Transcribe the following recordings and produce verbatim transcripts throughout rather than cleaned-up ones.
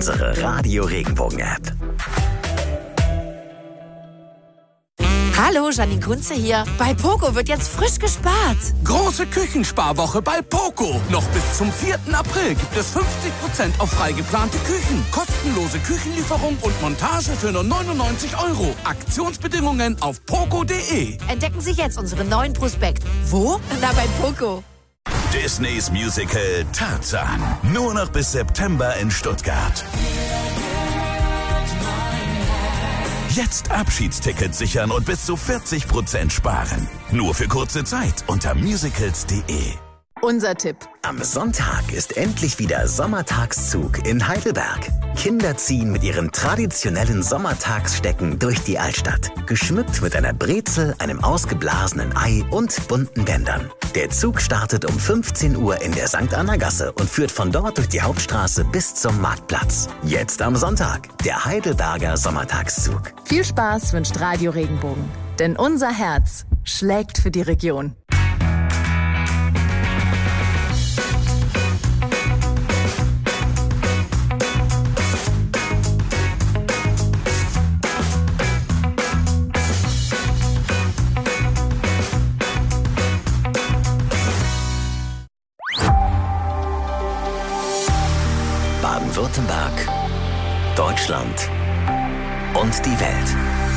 unsere Radio Regenbogen App. Hallo, Janine Kunze hier. Bei Poco wird jetzt frisch gespart. Große Küchensparwoche bei Poco. Noch bis zum vierten April gibt es fünfzig Prozent auf frei geplante Küchen. Kostenlose Küchenlieferung und Montage für nur neunundneunzig Euro. Aktionsbedingungen auf poco punkt de. Entdecken Sie jetzt unseren neuen Prospekt. Wo? Na, bei Poco. Disneys Musical Tarzan. Nur noch bis September in Stuttgart. Jetzt Abschiedstickets sichern und bis zu vierzig Prozent sparen. Nur für kurze Zeit unter musicals punkt de. Unser Tipp. Am Sonntag ist endlich wieder Sommertagszug in Heidelberg. Kinder ziehen mit ihren traditionellen Sommertagsstecken durch die Altstadt. Geschmückt mit einer Brezel, einem ausgeblasenen Ei und bunten Bändern. Der Zug startet um fünfzehn Uhr in der Sankt Anna Gasse und führt von dort durch die Hauptstraße bis zum Marktplatz. Jetzt am Sonntag, der Heidelberger Sommertagszug. Viel Spaß wünscht Radio Regenbogen. Denn unser Herz schlägt für die Region. Baden-Württemberg, Deutschland und die Welt.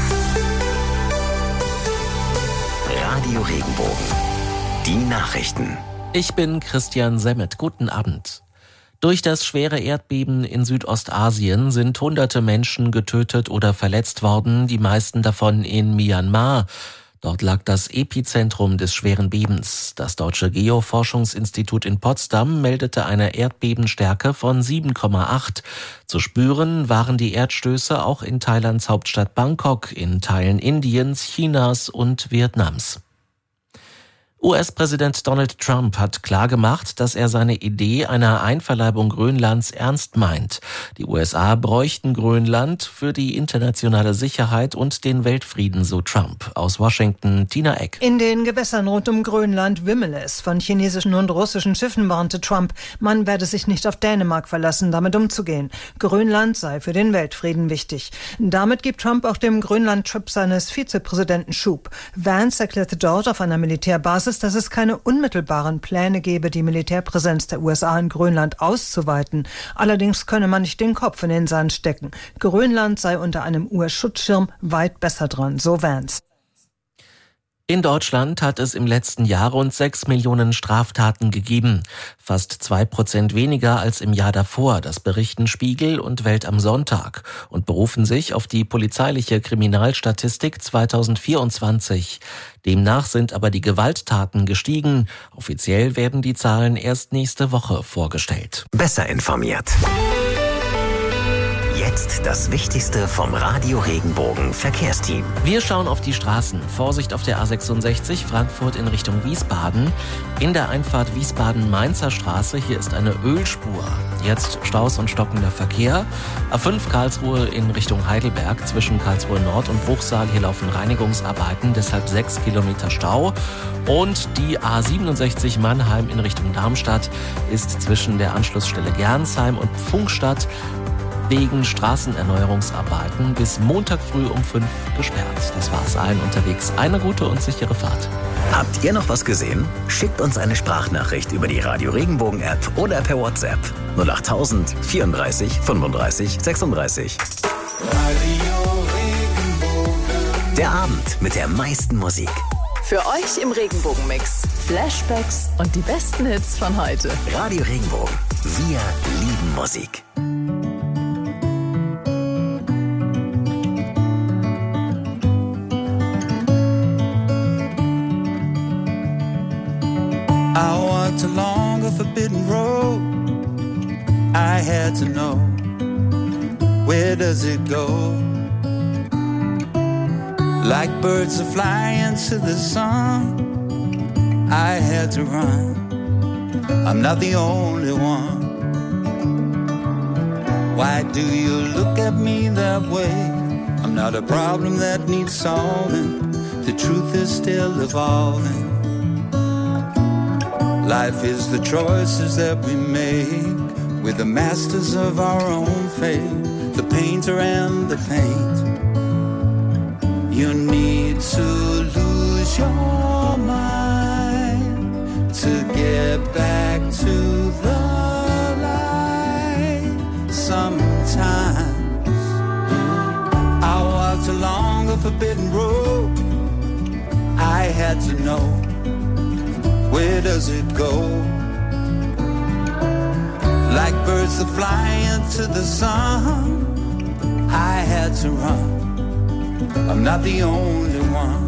Radio Regenbogen. Die Nachrichten. Ich bin Christian Semmet. Guten Abend. Durch das schwere Erdbeben in Südostasien sind hunderte Menschen getötet oder verletzt worden, die meisten davon in Myanmar. Dort lag das Epizentrum des schweren Bebens. Das Deutsche Geoforschungsinstitut in Potsdam meldete eine Erdbebenstärke von sieben Komma acht. Zu spüren waren die Erdstöße auch in Thailands Hauptstadt Bangkok, in Teilen Indiens, Chinas und Vietnams. U S-Präsident Donald Trump hat klargemacht, dass er seine Idee einer Einverleibung Grönlands ernst meint. Die U S A bräuchten Grönland für die internationale Sicherheit und den Weltfrieden, so Trump. Aus Washington, Tina Eck. In den Gewässern rund um Grönland wimmele es von chinesischen und russischen Schiffen, warnte Trump. Man werde sich nicht auf Dänemark verlassen, damit umzugehen. Grönland sei für den Weltfrieden wichtig. Damit gibt Trump auch dem Grönland-Trip seines Vizepräsidenten Schub. Vance erklärte dort auf einer Militärbasis, dass es keine unmittelbaren Pläne gebe, die Militärpräsenz der U S A in Grönland auszuweiten. Allerdings könne man nicht den Kopf in den Sand stecken. Grönland sei unter einem U S-Schutzschirm weit besser dran, so Vance. In Deutschland hat es im letzten Jahr rund sechs Millionen Straftaten gegeben. Fast zwei Prozent weniger als im Jahr davor. Das berichten Spiegel und Welt am Sonntag und berufen sich auf die polizeiliche Kriminalstatistik zweitausendvierundzwanzig. Demnach sind aber die Gewalttaten gestiegen. Offiziell werden die Zahlen erst nächste Woche vorgestellt. Besser informiert. Jetzt das Wichtigste vom Radio Regenbogen Verkehrsteam. Wir schauen auf die Straßen. Vorsicht auf der A sechsundsechzig, Frankfurt in Richtung Wiesbaden. In der Einfahrt Wiesbaden-Mainzer Straße, hier ist eine Ölspur. Jetzt Staus und stockender Verkehr. A fünf Karlsruhe in Richtung Heidelberg, zwischen Karlsruhe Nord und Bruchsal. Hier laufen Reinigungsarbeiten, deshalb sechs Kilometer Stau. Und die A siebenundsechzig Mannheim in Richtung Darmstadt ist zwischen der Anschlussstelle Gernsheim und Pfungstadt wegen Straßenerneuerungsarbeiten bis Montag früh um fünf gesperrt. Das war's allen unterwegs. Eine gute und sichere Fahrt. Habt ihr noch was gesehen? Schickt uns eine Sprachnachricht über die Radio Regenbogen App oder per WhatsApp null acht tausend vierunddreißig fünfunddreißig sechsunddreißig. Radio Regenbogen. Der Abend mit der meisten Musik. Für euch im Regenbogenmix. Flashbacks und die besten Hits von heute. Radio Regenbogen. Wir lieben Musik. I walked along a forbidden road. I had to know, where does it go? Like birds are flying to the sun, I had to run. I'm not the only one. Why do you look at me that way? I'm not a problem that needs solving. The truth is still evolving. Life is the choices that we make. We're the masters of our own fate. splinter and the paint. You need to lose your mind to get back to the light. Sometimes I walked along a forbidden road. I had to know, where does it go? Like birds that fly into the sun, I had to run. I'm not the only one.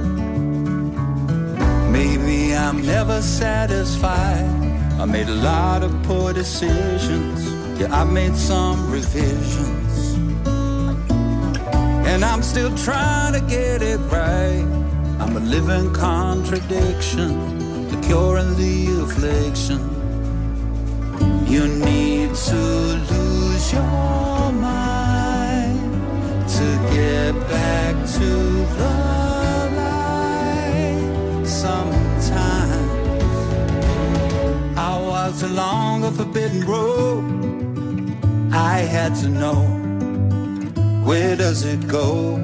Maybe I'm never satisfied. I made a lot of poor decisions. Yeah, I made some revisions, and I'm still trying to get it right. I'm a living contradiction, the cure and the affliction. You need to lose your mind to get back to the light. Sometimes I walked along a forbidden road. I had to know, where does it go?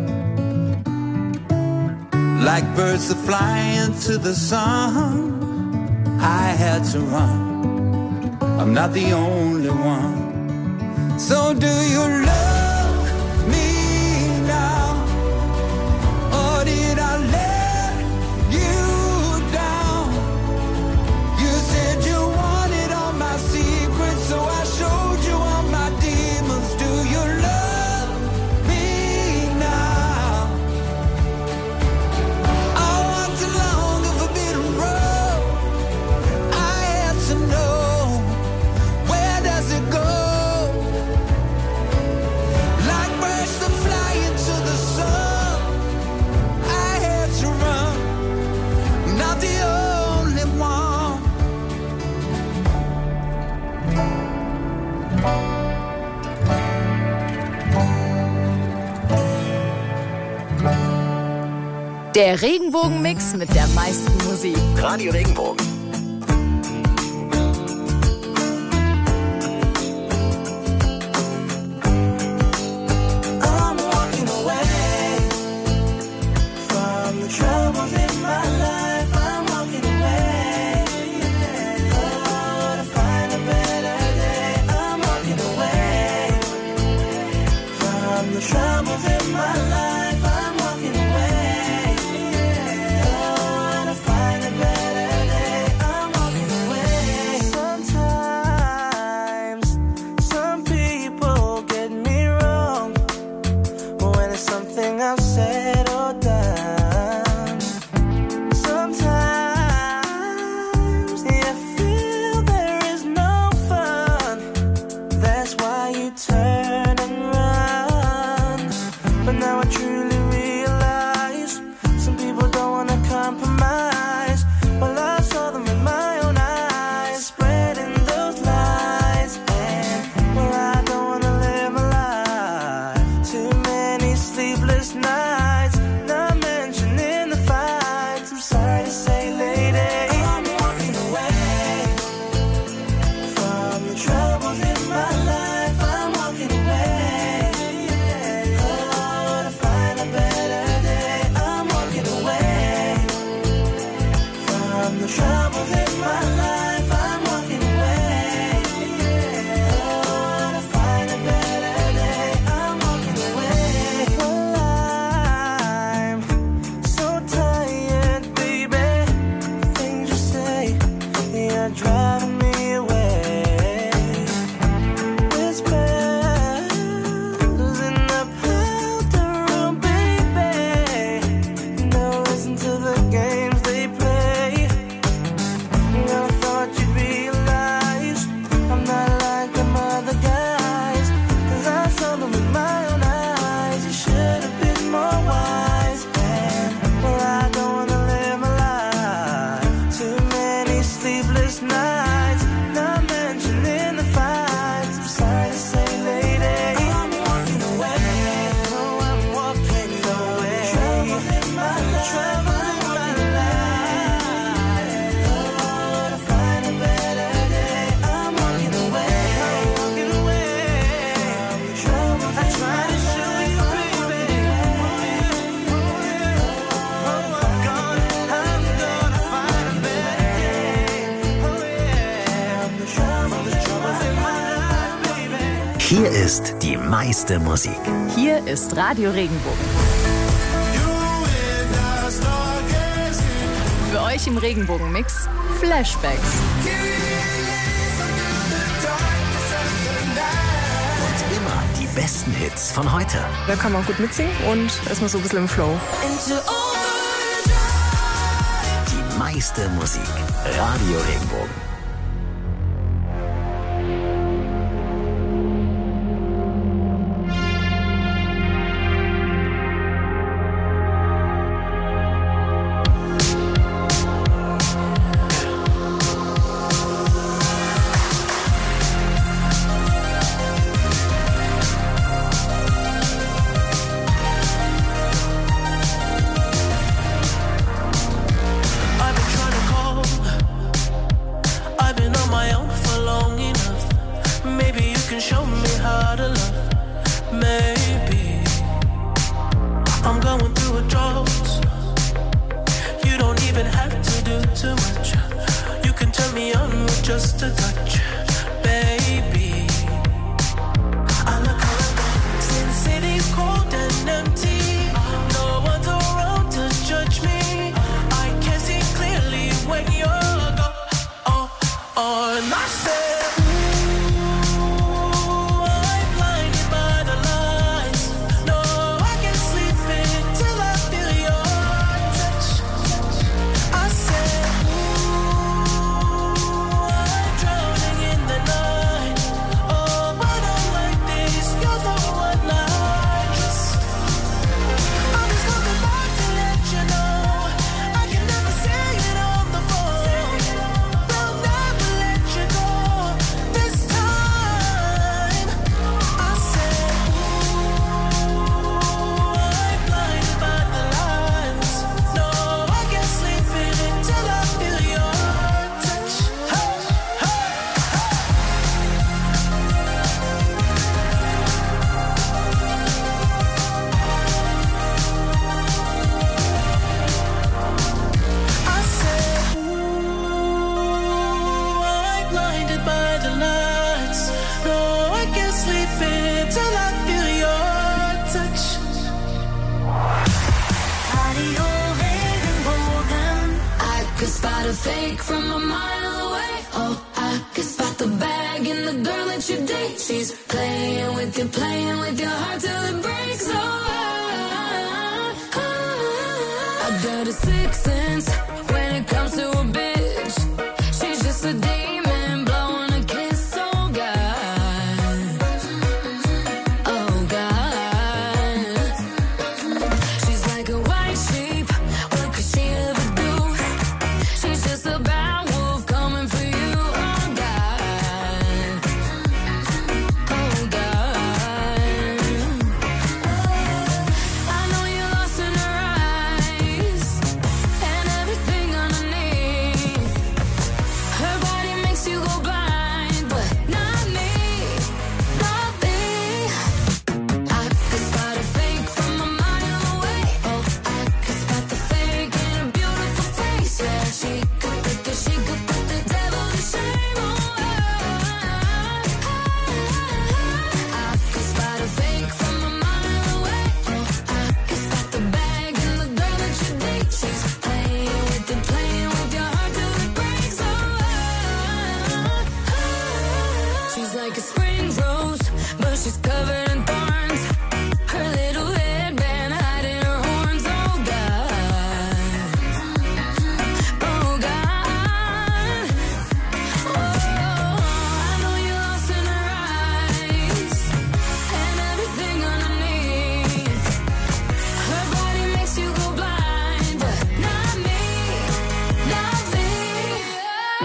Like birds that fly into the sun, I had to run. I'm not the only one. So do you love me now, or did I let you down? You said you wanted all my secrets, so I showed you all my demons. Do you love me now? I walked along a forbidden road. I had to know, Der Regenbogen-Mix mit der meisten Musik. Radio Regenbogen. Troubles in my life, I'm walking Hier ist die meiste Musik. Hier ist Radio Regenbogen. Für euch im Regenbogen-Mix Flashbacks. Und immer die besten Hits von heute. Da kann man gut mitsingen und ist man so ein bisschen im Flow. Die meiste Musik. Radio Regenbogen.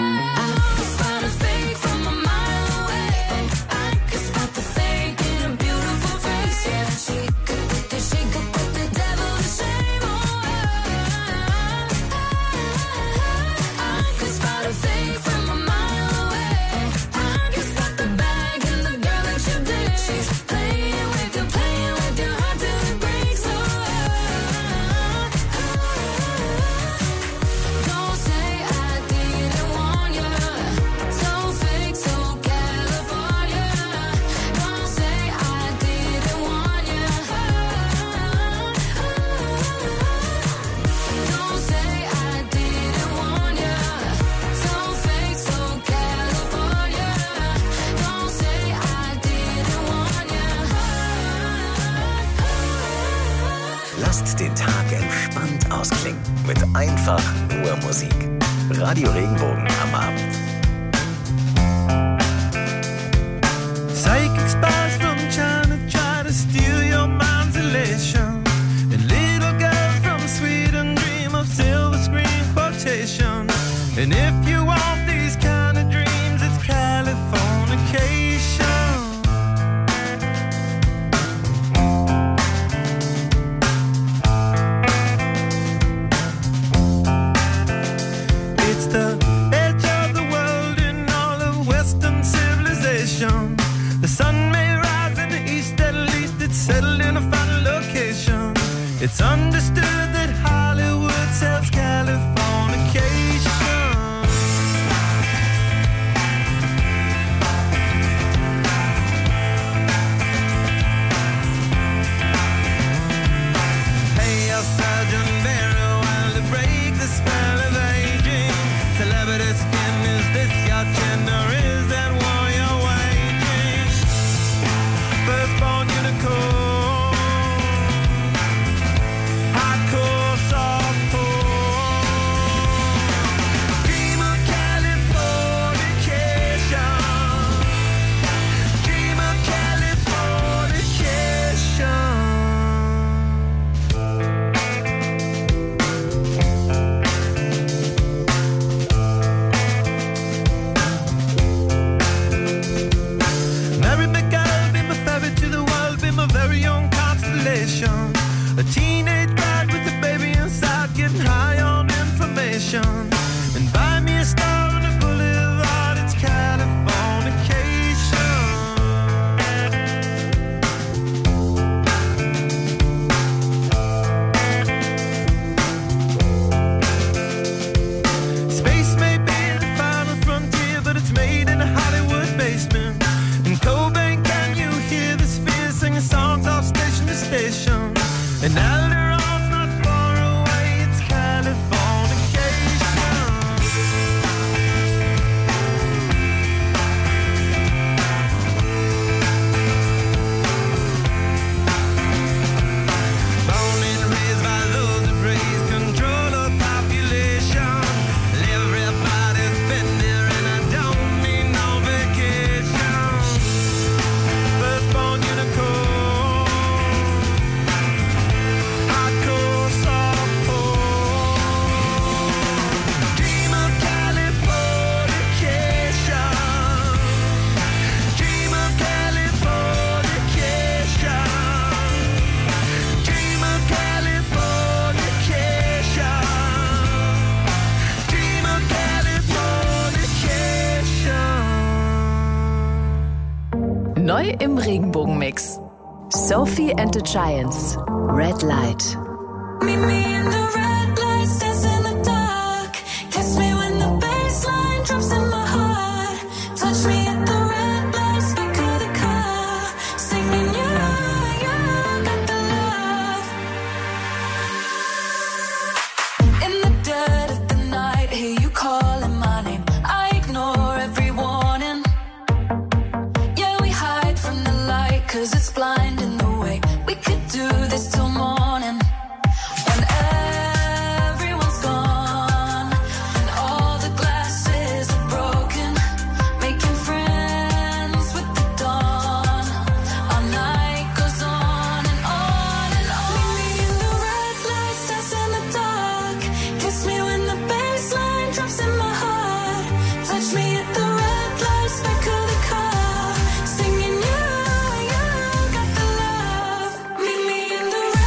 I could spot the fake in a beautiful Lasst den Tag entspannt ausklingen mit einfach nur Musik. Radio Regenbogen am Abend. Psychic spies from China try to steal your mind's elation, and little girls from Sweden dream of silver screen quotation. And if you want these kind of dreams, it's Californication. It's the edge of the world in all of Western civilization. The sun may rise in the east, at least it's settled in a final location. It's understood that Hollywood sells Californication. Hey, your Sergeant Barry, while to break the spell of aging. Celebrity skin, is this your chin or is that war you're waging? Firstborn unicorn, hardcore softcore. Dream of Californication. Dream of Californication. Mary McGill, be my ferry to the world, be my very own constellation. A teenage bride with a baby inside, getting high on information. And buy me a star on the boulevard, it's Californication. Space may be the final frontier, but it's made in a Hollywood basement. In Cobain, can you hear the spheres singing songs off station to station? And Alderon's not far away, it's Californication. Born and raised by those that praise control of population. Everybody's been there and I don't need no vacation. Firstborn unicorn, hardcore softcore. Dream of Californication. Dream of Californication. Dream of Californication. Dream of Californication. Neu im Regenbogenmix. Sophie and the Giants. Red Light. Meet me in the red lights, dance in the dark. Kiss me when the bassline drops in my heart. Touch me at the red lights, back of the car. Singing, yeah, yeah, got the love. In the dead of the night, hear you calling my name. I ignore every warning. Yeah, we hide from the light, cause it's blinding the way. We could do this till morning. When everyone's gone and all the glasses are broken, making friends with the dawn. Our night goes on and on and on. Meet me in the red lights, dance in the dark. Kiss me when the bassline drops in my heart. Touch me at the red lights, back of the car. Singing, yeah, yeah, got the love. Meet me in the red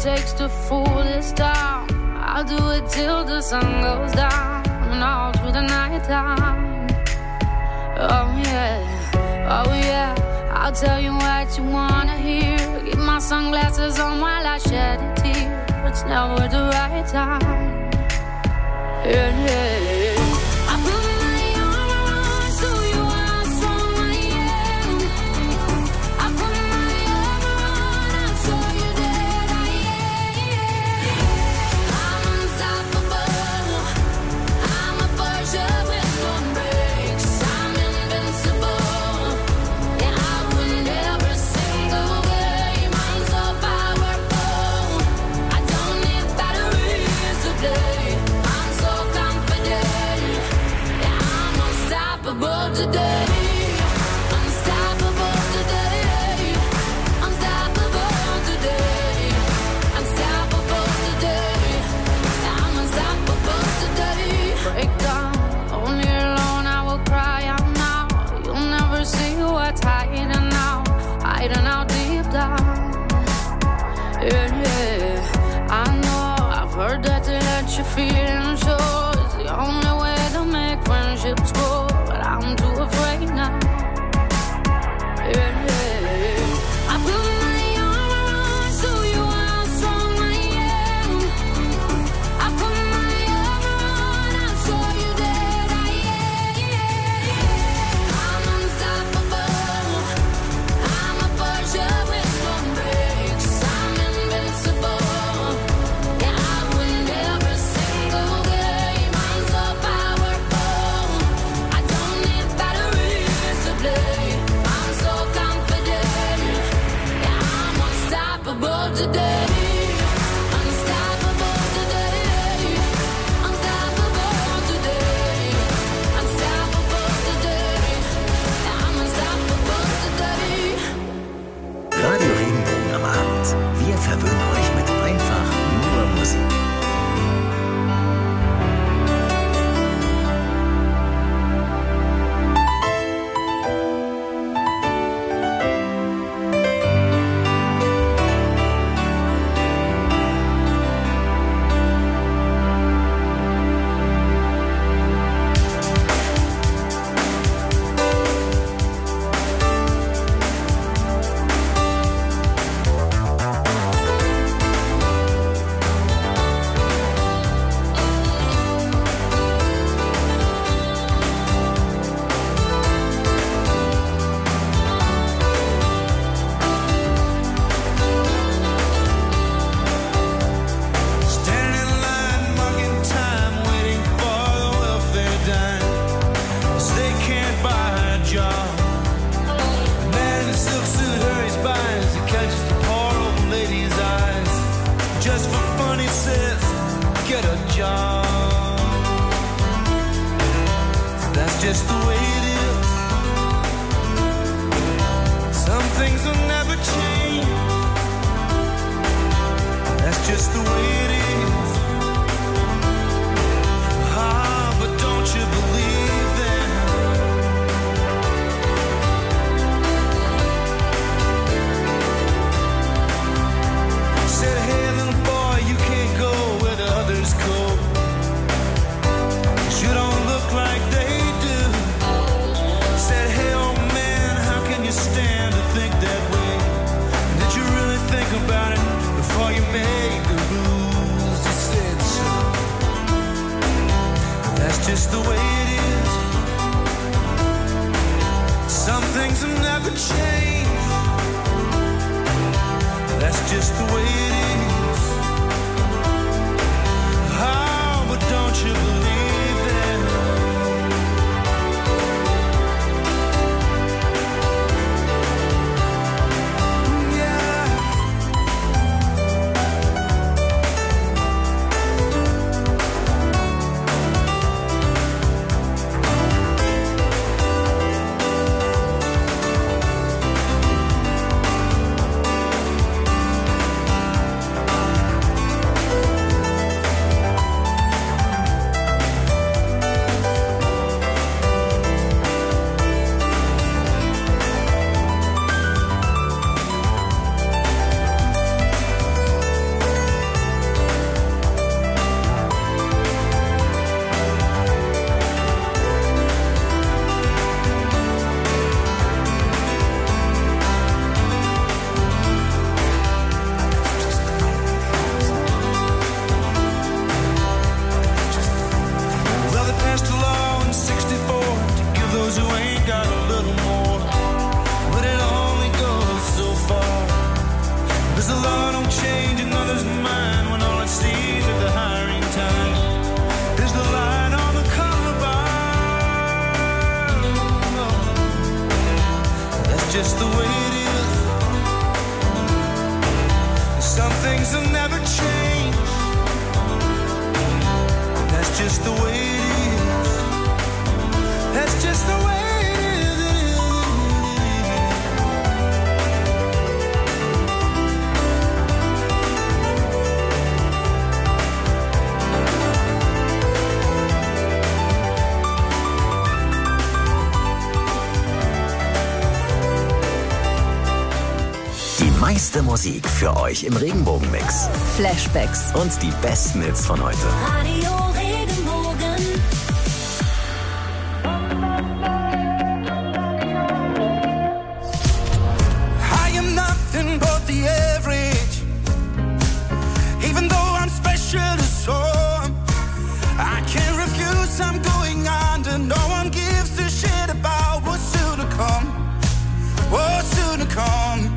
takes to fool this town. I'll do it till the sun goes down and all through the night time. Oh yeah, oh yeah, I'll tell you what you wanna hear. Keep my sunglasses on while I shed a tear. It's never the right time. Yeah, yeah. I put my arm around so you are strong I am. I put my arm around and show you that I am. I'm unstoppable. I'm a Porsche with no brakes. I'm invincible. Yeah, I win every single game. I'm so powerful. I don't need batteries to play. I'm so confident. Yeah, I'm unstoppable today. Unstoppable today. Unstoppable today. Unstoppable today. Yeah, I'm unstoppable today. Break down, only alone I will cry out now. You'll never see what's hiding now, hiding out deep down. Yeah, yeah, I know, I've heard that to let you feel and show is the only way to make friendships grow, but I'm too afraid now. Yeah, yeah, I put my arm around so you are strong I am. I put my arm around and show you that I am. I'm unstoppable. I'm a Porsche with no brakes. I'm invincible. Yeah, I win every single game. I'm so powerful. I don't need batteries to play. I'm so confident. Yeah, I'm unstoppable today. Unstoppable today. Unstoppable today. Unstoppable today. Yeah, I'm unstoppable today. Radio Regenbogen am Abend. Wir verwöhnen euch mit einfach nur Musik. Standing in line, marking time, waiting for the welfare dime. 'Cause they can't buy a job. The man in the silk suit hurries by as he catches the poor old lady's eyes. Just for fun, he says, get a job. That's just the way it is. Some things will never change. That's just the way it is. Ah, but don't you believe them? Said, hey, little boy, you can't go where the others go. 'Cause you don't look like they do. Said, hey, old man, how can you stand to think that way? Did you really think about it before you made the rules? He said, so that's just the way it is. Some things will never change. That's just the way it is. Oh, but don't you believe them? Yeah. just the way it is. That's just the way it is. Die meiste Musik für euch im Regenbogenmix. Flashbacks Und die besten Hits von heute. Radio Regenbogen. I am nothing but the average. Even though I'm special to some, I can't refuse, I'm going under. No one gives a shit about what's soon to come. What's soon to come.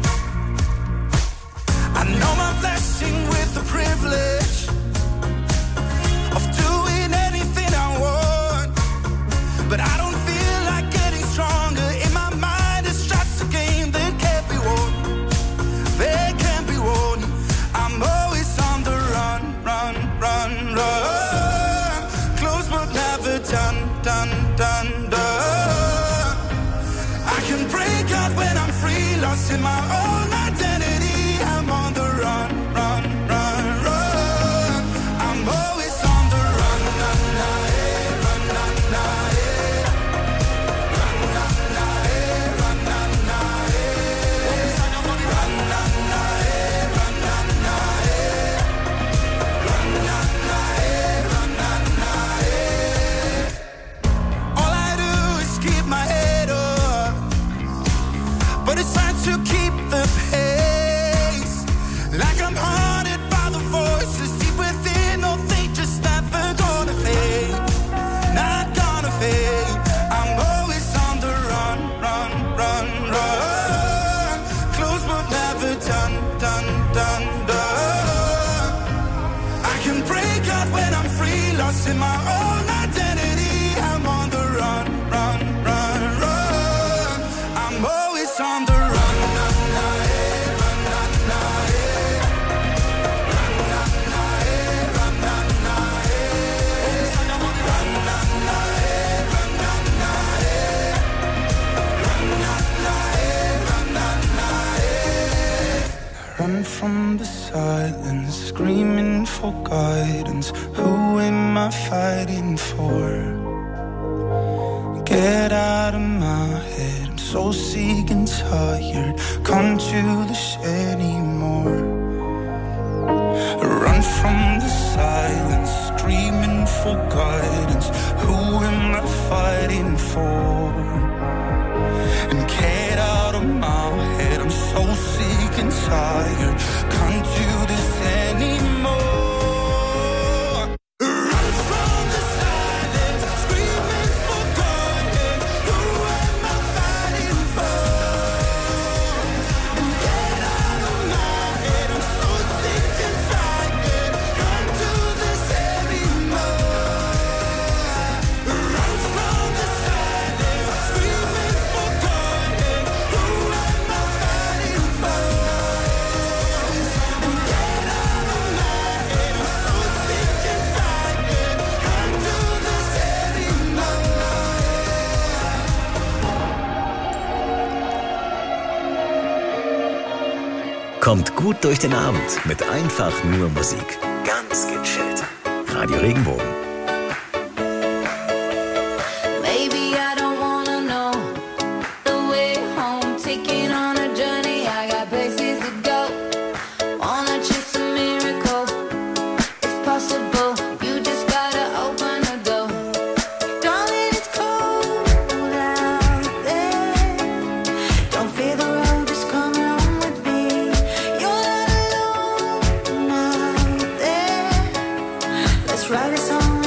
I know my blessing with the privilege of doing anything I want, but I don't feel like getting stronger. In my mind it's just a game that can't be won, that can't be won. I'm always on the run, run, run, run. Close but never done, done, done, done. I can break out when I'm free, lost in my own identity. I'm on the run, run, run, run. I'm always on the run, run, run, run, run, run, run, run, run, run, all I do is keep my head up, but it's hard to keep the pace. Like I'm haunted by the voices deep within. No, they just never gonna fade, not gonna fade. I'm always on the run, run, run, run. Close but never done, done, done, done. I can break out when I'm free, lost in my own identity. I'm on the run, run, run, run. I'm always on the run, run, run, run, run, run. Run from the silence, screaming for guidance. Who am I fighting for? Get out of my head, I'm so sick and tired. Come to this anymore. Run from the silence, screaming for guidance. Who am I fighting for? And get out of my head, I'm so sick and tired. Can't do this anymore. Run from the silence, screaming for guidance. Who am I fighting for? And get out of my head, I'm so sick and tired. Can't do this anymore. Run from the silence, screaming for guidance. Who am I fighting for? And get out of my head, I'm so sick and tired. Can't do this anymore. Kommt gut durch den Abend mit einfach nur Musik. Ganz gechillt. Radio Regenbogen. Maybe I don't wanna know the way home. Taking on a journey, I got places to go. Wanna chase a miracle, it's possible. You just gotta open the door. Darling, it's cold out there. Don't fear the road, just come along with me. You're not alone out there. Let's write a song.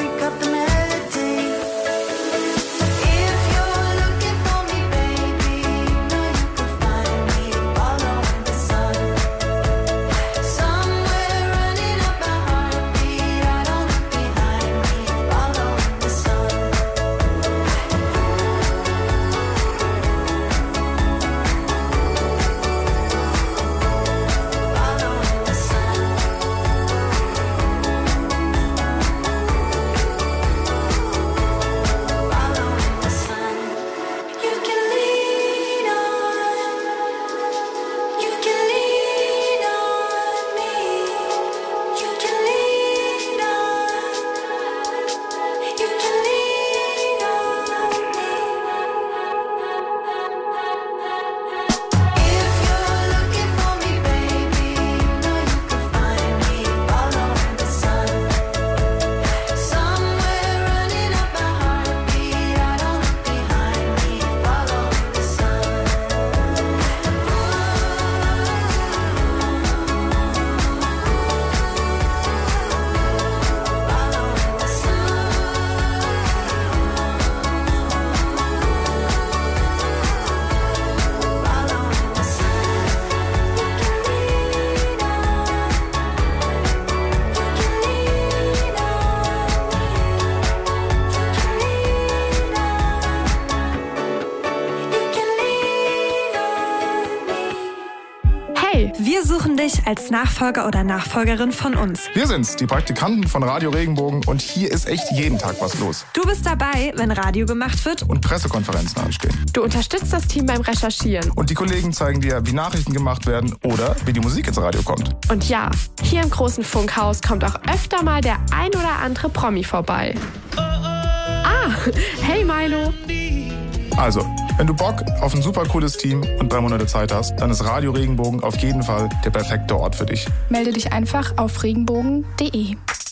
Hey, wir suchen dich als Nachfolger oder Nachfolgerin von uns. Wir sind's, die Praktikanten von Radio Regenbogen, und hier ist echt jeden Tag was los. Du bist dabei, wenn Radio gemacht wird und Pressekonferenzen anstehen. Du unterstützt das Team beim Recherchieren. Und die Kollegen zeigen dir, wie Nachrichten gemacht werden oder wie die Musik ins Radio kommt. Und ja, hier im großen Funkhaus kommt auch öfter mal der ein oder andere Promi vorbei. Ah, hey Milo. Also, wenn du Bock auf ein super cooles Team und drei Monate Zeit hast, dann ist Radio Regenbogen auf jeden Fall der perfekte Ort für dich. Melde dich einfach auf regenbogen punkt de.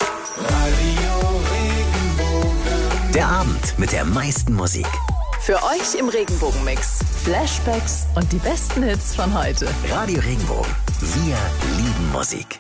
Der Abend mit der meisten Musik. Für euch im Regenbogen-Mix. Flashbacks und die besten Hits von heute. Radio Regenbogen. Wir lieben Musik.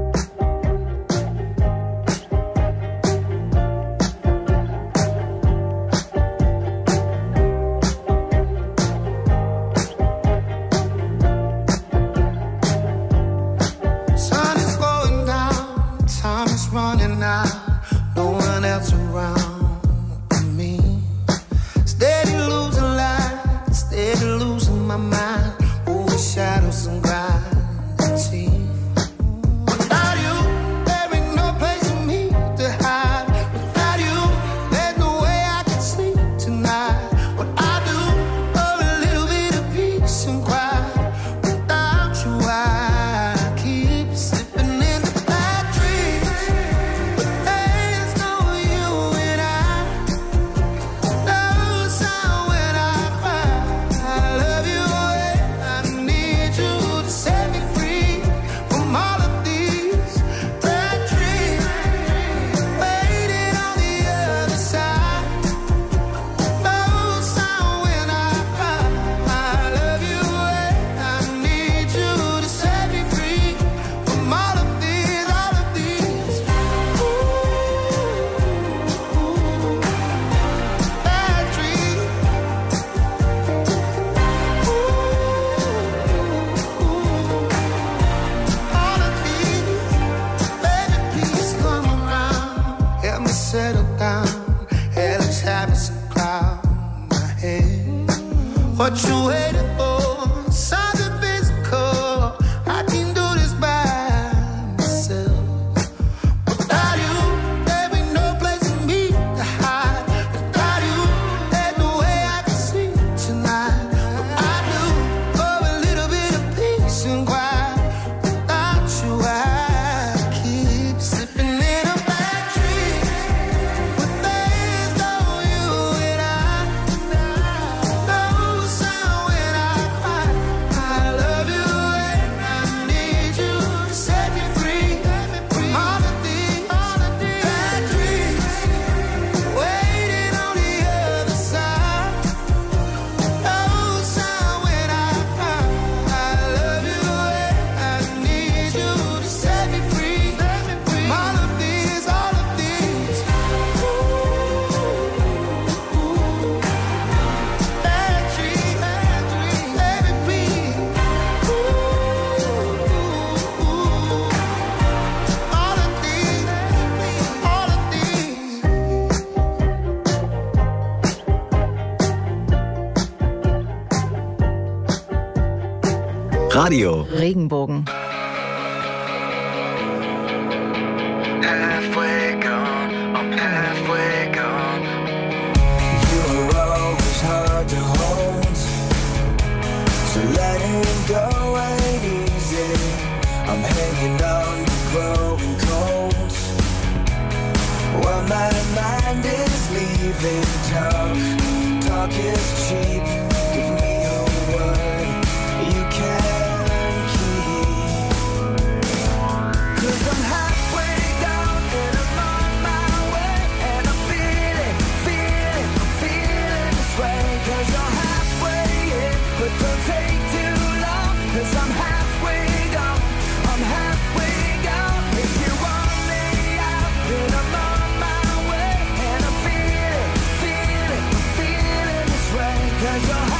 What you waiting for? Something physical. I can do this by myself. Without you, there ain't no place for me to hide. Without you, there's no way I can sleep tonight. What I do for a little bit of peace and quiet. Without you, I keep slipping in a bad dream. But there's no you and I. No sound when I cry. I love you and I need you to set me free from all of these bad dreams. Waiting on the other side. No sound when I cry. I love you and I need you to set me free from all of these, all of these bad dreams, bad dreams. Let me be. All of these, all of these. Radio Regenbogen. Halfway gone, I'm halfway gone. You were always hard to hold, so letting go ain't easy. I'm hanging on to growing cold. Well, my mind is leaving. Talk, talk is cheap. Give me a word you can keep. 'Cause I'm halfway down and I'm on my way, and I'm feeling, feeling, feeling this way. 'Cause you're halfway in, but don't take too long. 'Cause I'm halfway gone, I'm halfway gone. If you want me out, then I'm on my way, and I'm feeling, feeling, feeling this way. 'Cause you're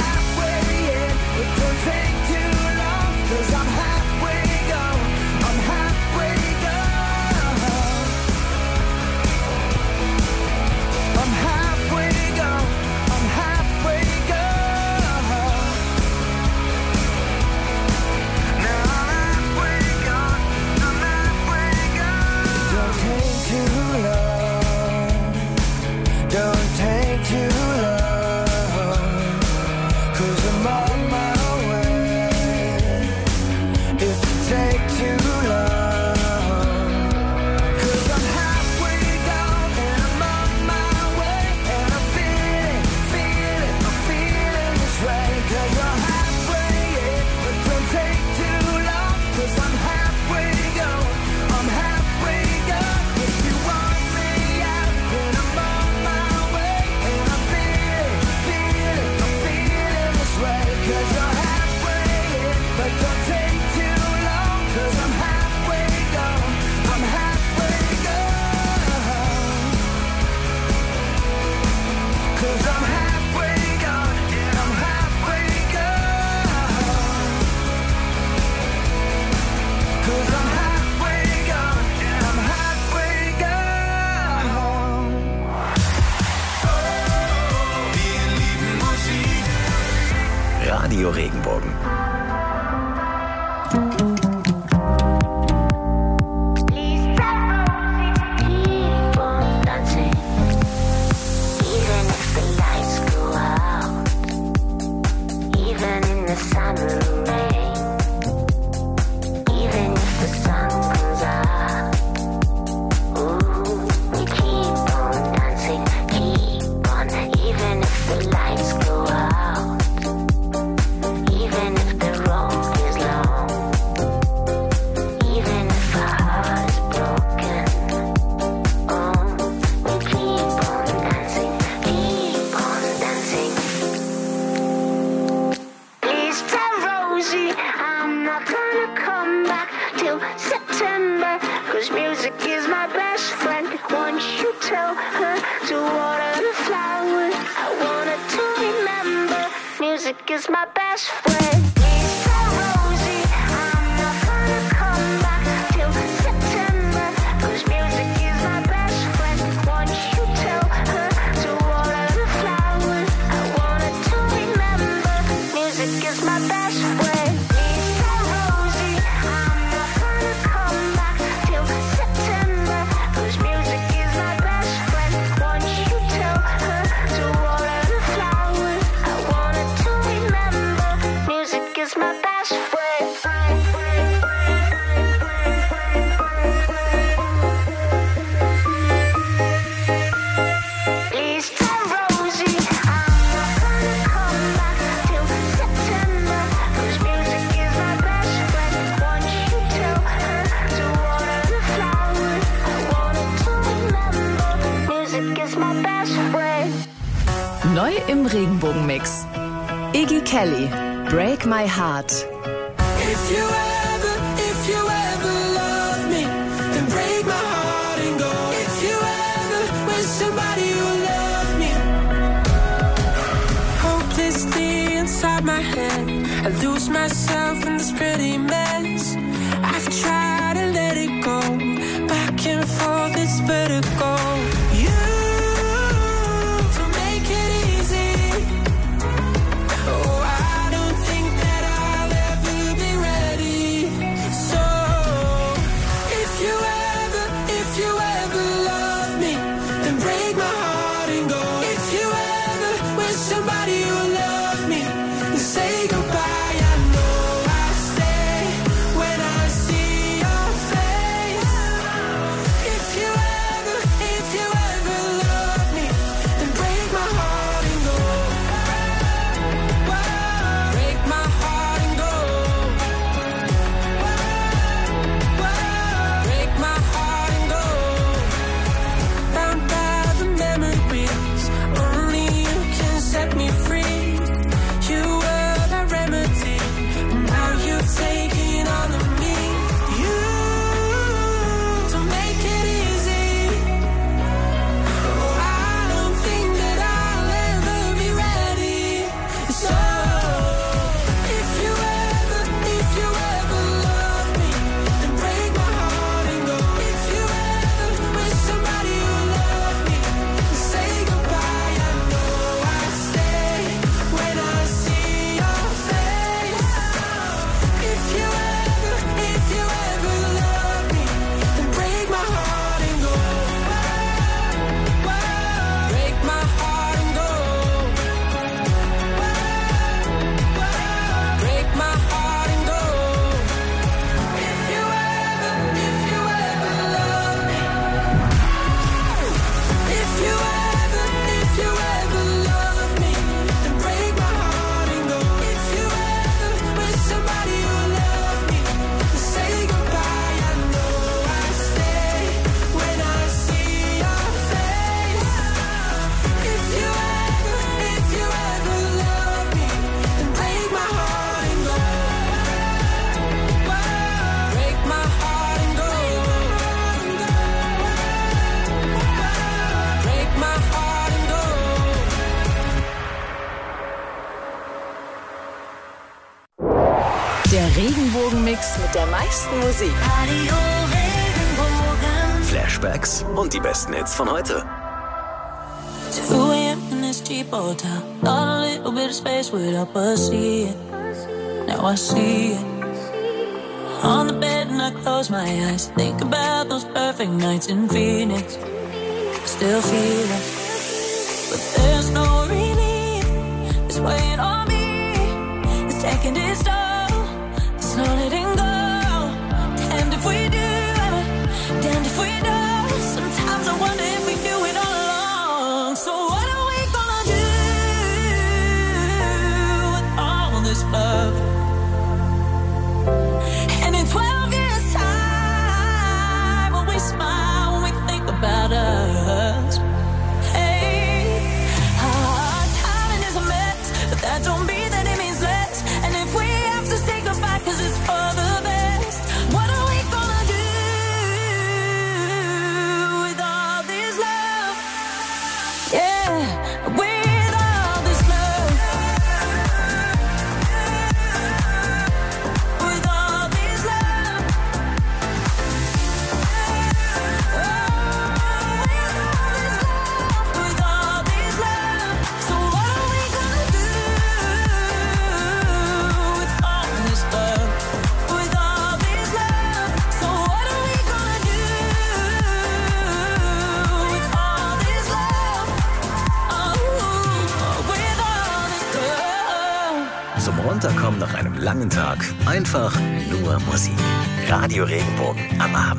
Neu im Regenbogenmix. Iggy Kelly, Break My Heart. If you ever, if you ever love me, then break my heart and go. If you ever with somebody who love me, hopelessly inside my head, I lose myself in this pretty mess. I've tried to let it go, back and forth it's vertigo. You Regenbogenmix mit der meisten Musik. Radio Regenbogen. Flashbacks und die besten Hits von heute. two a.m. in this cheap hotel. Thought a little bit of space would help us see it. Now I see it. On the bed and I close my eyes, think about those perfect nights in Phoenix. Still feel it, but there's no relief. It's weighing on me, it's taking its toll. There's no letting go. Damned if we do, damned if we don't. Sometimes I wonder if we do it all along. So what are we gonna do with all this love? And in twelve years time, when we smile, when we think about us. Hey, our timing is a mess, but that don't mean that it means less. And if we have to say goodbye, cause it's for the best, what are we gonna do with all this love? Yeah, with all this love. With all this love. With all this love. So what are we gonna do with all this love? With all this love. So what are we gonna do with all this love? Oh, with all this love. Zum Runterkommen nach einem langen Tag einfach nur Musik. Radio Regenbogen am Abend.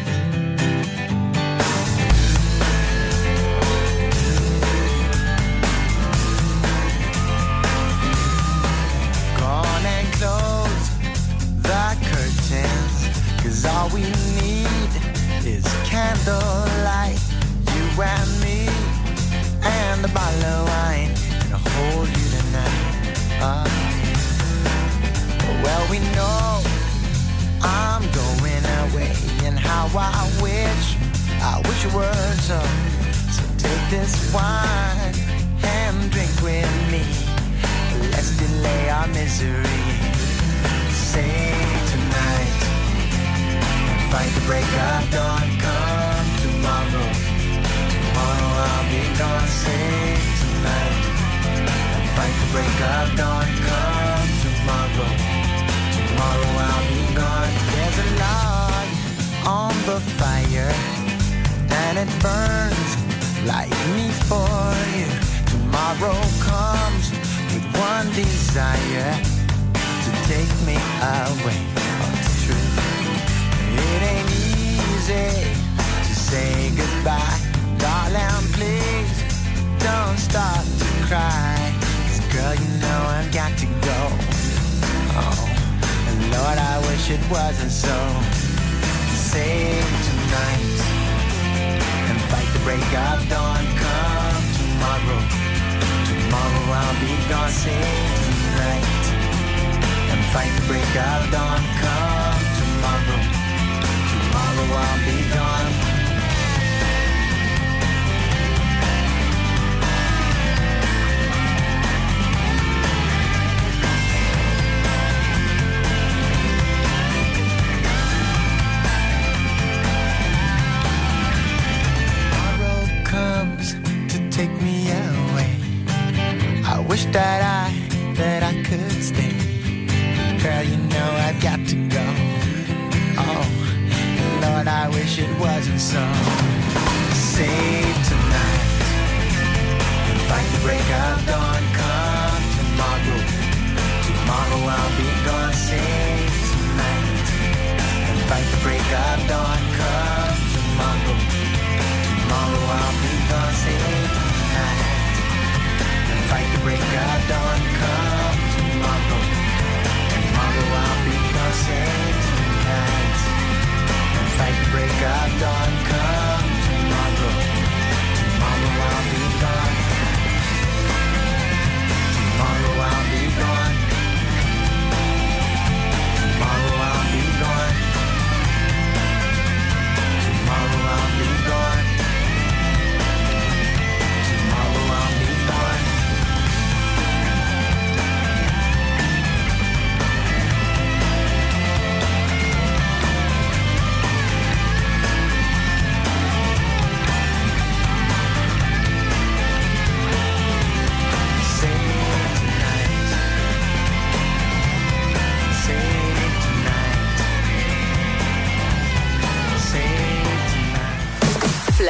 Gone and close the curtains, cause all we need is candlelight. You and me, and a bottle of wine, and I'll hold you tonight. Ah, well, we know I'm going away, and how I wish, I wish it were so. So take this wine and drink with me. Let's delay our misery. Say tonight, fight the break of dawn. Come tomorrow, tomorrow I'll be gone. Say tonight, fight the break of dawn. Come tomorrow, tomorrow I'll be gone. There's a log on the fire, and it burns like me for you. Tomorrow comes with one desire, to take me away. Oh, it's true. It ain't easy to say goodbye. Darling, please don't start to cry. 'Cause girl, you know I've got to go. Oh, and Lord, I wish it wasn't so. Save tonight and fight the break of dawn. Come tomorrow, tomorrow I'll be gone. Save tonight and fight the break of dawn. Come tomorrow, tomorrow I'll be gone. Tomorrow comes to take me away. I wish that I, that I could stay. Girl, you know I've got to go. Oh, Lord, I wish it wasn't so. Save tonight and fight the break of dawn. Come tomorrow, tomorrow I'll be gone. Save tonight and fight the break of dawn. Come tomorrow, tomorrow I'll be gone. Save tonight and fight the break of dawn. Come tomorrow, tomorrow I'll be gone. Save tonight and fight the break of dawn. Come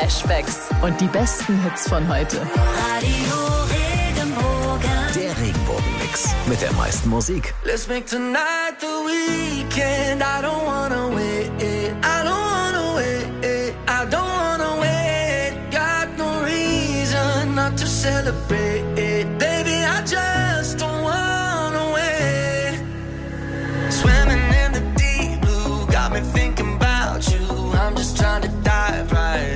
Flashbacks und die besten Hits von heute. Radio Regenbogen. Der Regenbogen-Mix mit der meisten Musik. Let's make tonight the weekend. I don't wanna wait. I don't wanna wait. I don't wanna wait. Got no reason not to celebrate. Baby, I just don't wanna wait. Swimming in the deep blue got me thinking about you. I'm just trying to dive right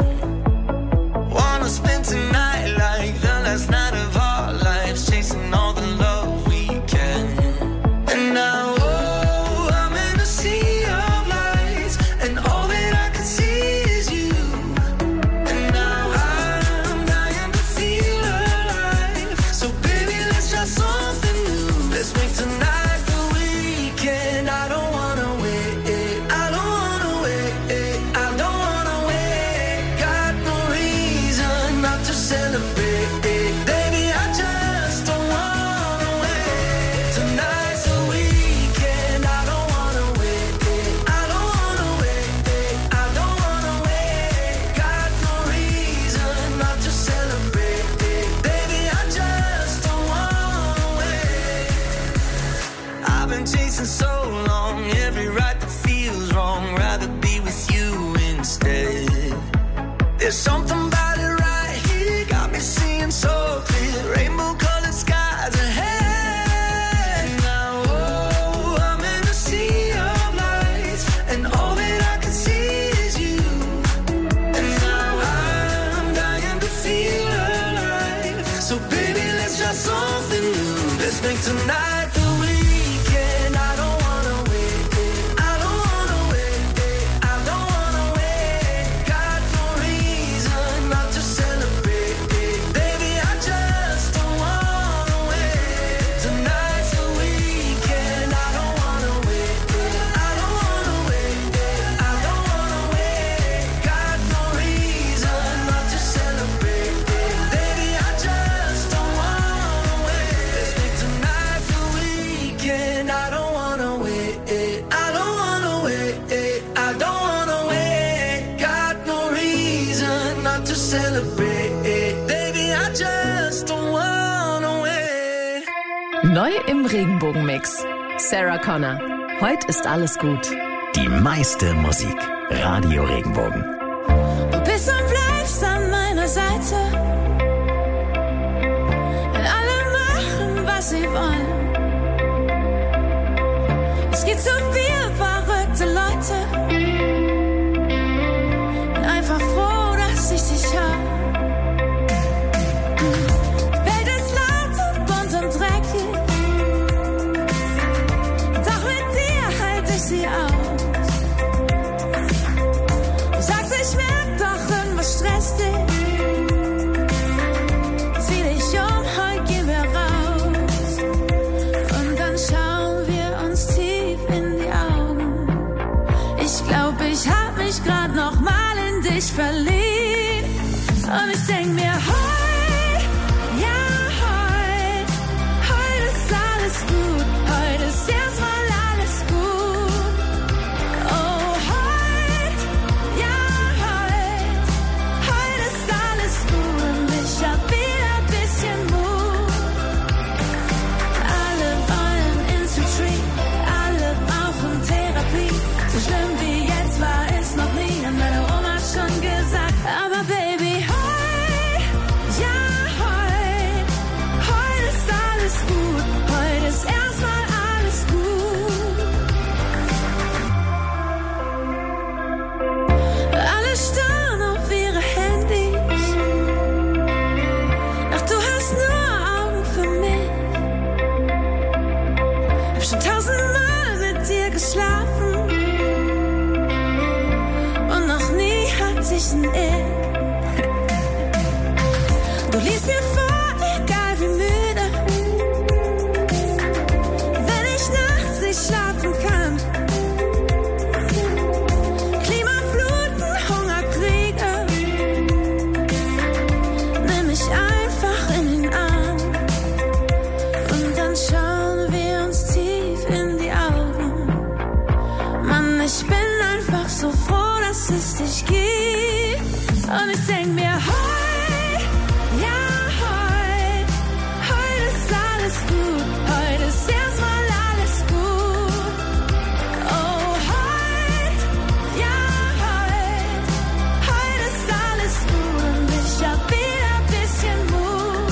in. Wanna spend tonight like the last night of our lives, chasing all the love we can. And now, oh, I'm in a sea of lights, and all that I can see is you. And now I'm dying to feel alive. So baby, let's try something new. Let's make tonight the weekend. I don't wanna wait. I don't wanna wait. I don't wanna wait. Got no reason not to celebrate. Baby, I just don't wanna wait. Tonight's the weekend. I don't wanna wait. I don't wanna wait. I don't wanna wait. Got no reason not to celebrate. Baby, I just don't wanna wait. I've been chasing so long, every right that feels wrong. Rather be with you instead. There's something about it right here, got me seeing so clear. Rainbow colored skies ahead. Now, oh, I'm in a sea of lights, and all that I can see is you. And now I'm dying to feel alive. So baby, let's try something new. Let's make tonight the weekend. I don't wanna wait. I don't wanna wait. I don't wanna wait. Got no reason not to celebrate. Baby, I just don't wanna wait. Tonight's the weekend. I don't wanna wait. I don't wanna wait. I don't wanna wait. Got no reason not to celebrate. Baby, I just don't wanna wait. Let's make tonight the weekend. I don't wanna wait. I don't wanna wait. I don't wanna wait. Got no reason not to celebrate. Baby, I just don't wanna wait. Neu im Regenbogen-Mix. Sarah Connor. Heute ist alles gut. Die meiste Musik. Radio Regenbogen. Du bist und bleibst an meiner Seite. Wenn alle machen, was sie wollen. Es gibt so viele verrückte Leute. Bin einfach froh, dass ich dich hab. Die Welt ist laut und bunt und dreckig. Doch mit dir halte ich sie aus. Du sagst, ich merk doch, irgendwas stresst dich. Zieh dich um, heute gehen wir raus. Und dann schauen wir uns tief in die Augen. Ich glaub, ich hab mich grad noch mal in dich verliebt. Und ich denk mir, heut, ja heut, heut ist alles gut. Heut ist erstmal alles gut. Oh, heut, ja heut, heut ist alles gut. Und ich hab wieder ein bisschen Mut. Alle wollen ins Retreat, alle brauchen Therapie. So schlimm wie jetzt war es noch nie, hat meine Oma schon gesagt. Aber Baby, heut, ja heut, heut ist alles gut. Heut ist erstmal alles gut. Alle starren auf ihre Handys. Doch du hast nur Augen für mich. Hab schon tausendmal mit dir geschlafen. Und noch nie hatte ich ein Ich. Du liest mir vor, egal wie müde. Wenn ich nachts nicht schlafen kann. Klimafluten, Hungerkriege. Nimm mich einfach in den Arm. Und dann schauen wir uns tief in die Augen. Mann, ich bin einfach so froh, dass es dich gibt. Und ich denk mir, heu, ja, heu, heute ist alles gut, heute ist erstmal alles gut. Oh, heut, ja, heut, heute ist alles gut und ich hab wieder ein bisschen Mut.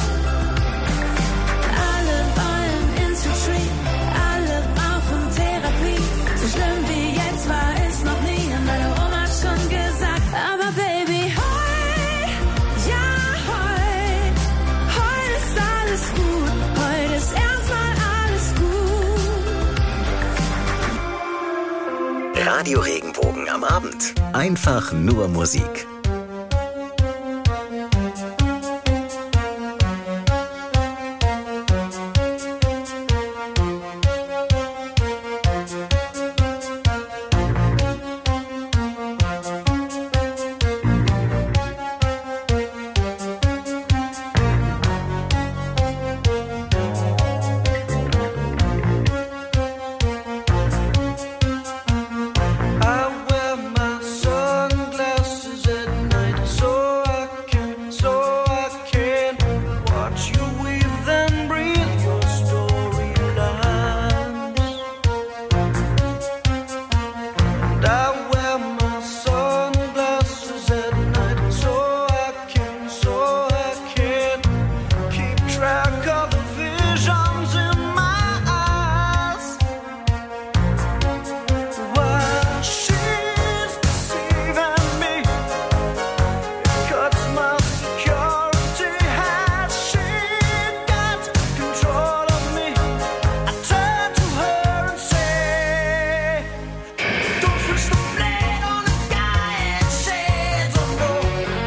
Alle wollen ins Retreat, alle brauchen Therapie. So schlimm wie jetzt war es noch nie, und meine Oma hat schon gesagt, aber Baby, heu, ja, heu, heute ist alles gut, heute ist erstmal alles gut. Radio Regenbogen am Abend. Einfach nur Musik. I wear my sunglasses at night so I can, so I can watch you weave and breathe your storylines. And I wear my sunglasses at night so I can, so I can keep track of the visions in my eyes. While she's deceiving me, it cuts my security. Has she got control of me? I turn to her and say, don't switch the blade on a guy and shades of no.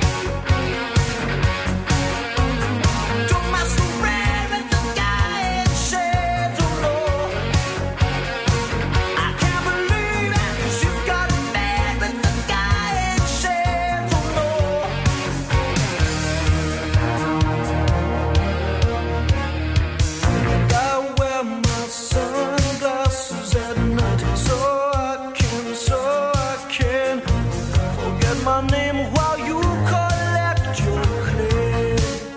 Don't masquerade with the guy and shades of no. I can't believe it, 'cause you got mad with the guy in shades of no. And I wear my sunglasses at night so I can, so I can forget my name while you collect your clay.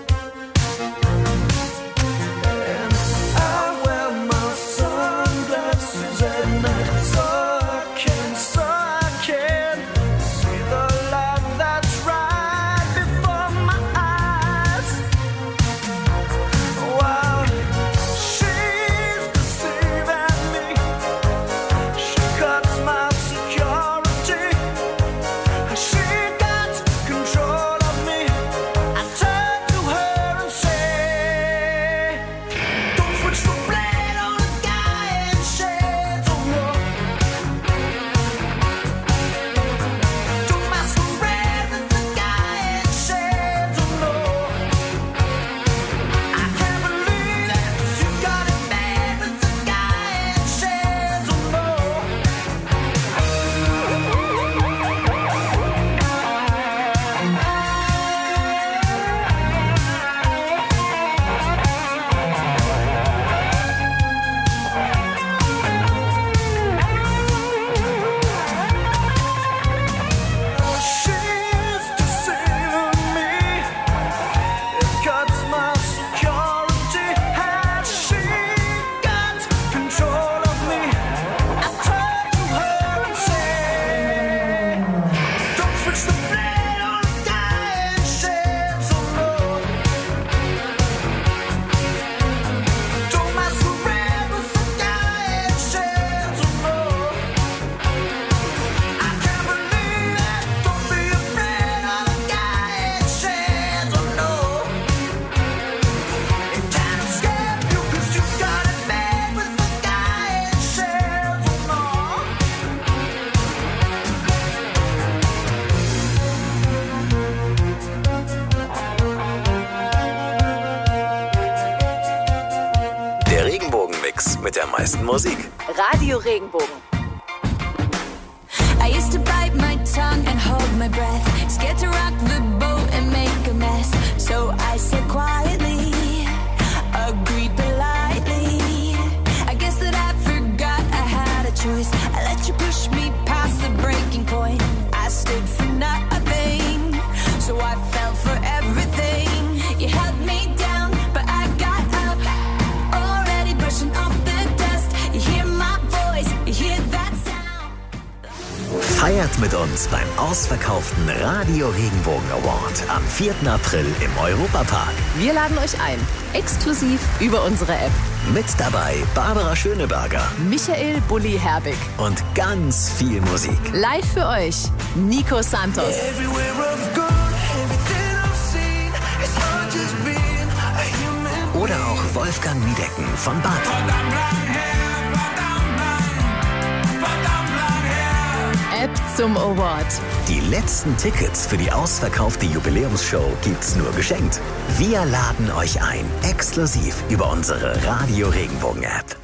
And I wear my sunglasses at night so I can, so I can see the light that's right before my eyes. While she's deceiving me, she cuts my security. She got control of me. I turn to her and say, don't switch the blade on a guy in shades of no. Don't masquerade with the guy in shades of no. I can't believe it, 'cause you got it mad with the guy in shades of no. She's deceiving me. It cuts my security. Has she got control of me? I turn to her and say, don't switch the blade on a guy in shades of no. Don't masquerade with the guy in shades of no. I can't believe it. Don't be afraid of the guy in shades of no. It can't escape you, 'cause you got it mad with the guy in shades of no. Der Regenbogenmix mit der meisten Musik. Radio Regenbogen. I used to bite my tongue and hold my breath, scared to rock the boat and make a mess. So I said quietly, agreed politely. I guess that I forgot I had a choice. I let you push me past the breaking point. I stood for nothing. So Feiert mit uns beim ausverkauften Radio Regenbogen Award am vierten April im Europapark. Wir laden euch ein, exklusiv über unsere App. Mit dabei Barbara Schöneberger, Michael Bulli Herbig und ganz viel Musik. Live für euch, Nico Santos. Oder auch Wolfgang Niedecken von Bad. App zum Award. Die letzten Tickets für die ausverkaufte Jubiläumsshow gibt's nur geschenkt. Wir laden euch ein, exklusiv über unsere Radio Regenbogen App.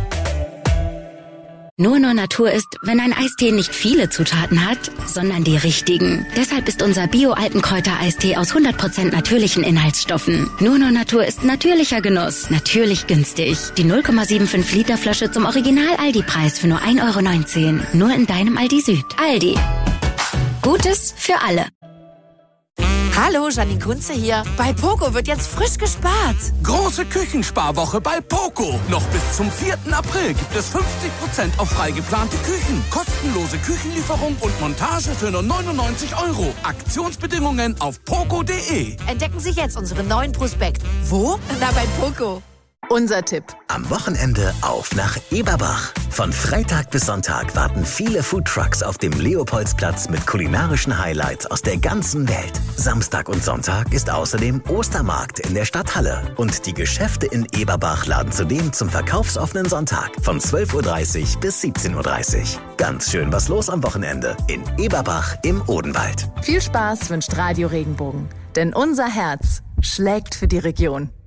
Nur Nur Natur ist, wenn ein Eistee nicht viele Zutaten hat, sondern die richtigen. Deshalb ist unser Bio-Alpenkräuter-Eistee aus hundert Prozent natürlichen Inhaltsstoffen. Nur Nur Natur ist natürlicher Genuss, natürlich günstig. Die null Komma fünfundsiebzig Liter Flasche zum Original-Aldi-Preis für nur ein Euro neunzehn. Nur in deinem Aldi Süd. Aldi. Gutes für alle. Hallo, Janine Kunze hier. Bei Poco wird jetzt frisch gespart. Große Küchensparwoche bei Poco. Noch bis zum vierten April gibt es fünfzig Prozent auf frei geplante Küchen. Kostenlose Küchenlieferung und Montage für nur neunundneunzig Euro. Aktionsbedingungen auf poco punkt de. Entdecken Sie jetzt unseren neuen Prospekt. Wo? Na, bei Poco. Unser Tipp. Am Wochenende auf nach Eberbach. Von Freitag bis Sonntag warten viele Foodtrucks auf dem Leopoldsplatz mit kulinarischen Highlights aus der ganzen Welt. Samstag und Sonntag ist außerdem Ostermarkt in der Stadthalle. Und die Geschäfte in Eberbach laden zudem zum verkaufsoffenen Sonntag von zwölf Uhr dreißig bis siebzehn Uhr dreißig. Ganz schön was los am Wochenende in Eberbach im Odenwald. Viel Spaß wünscht Radio Regenbogen. Denn unser Herz schlägt für die Region.